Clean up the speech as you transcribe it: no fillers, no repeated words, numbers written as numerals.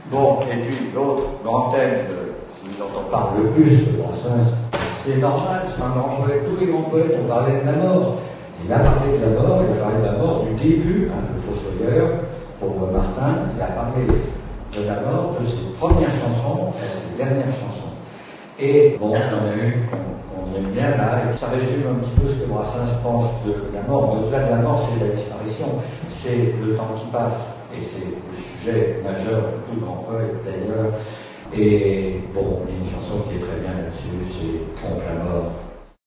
Bon, et puis l'autre grand thème dont on parle le plus de Brassens, c'est normal, c'est un grand poète. Tous les grands poètes ont parlé de la mort. Il a parlé de la mort, il a parlé de la mort du début, le Fossoyeur, pour Martin, il a parlé de la mort de ses premières chansons à ses dernières chansons. Et bon, on a eu qu'on aime bien là, et ça résume un petit peu ce que Brassens pense de la mort. Mais au-delà de la mort, c'est la disparition, c'est le temps qui passe, et c'est le sujet majeur de tout grand poète d'ailleurs. Et bon, il y a une chanson qui est très bien là-dessus, c'est Trompe la mort.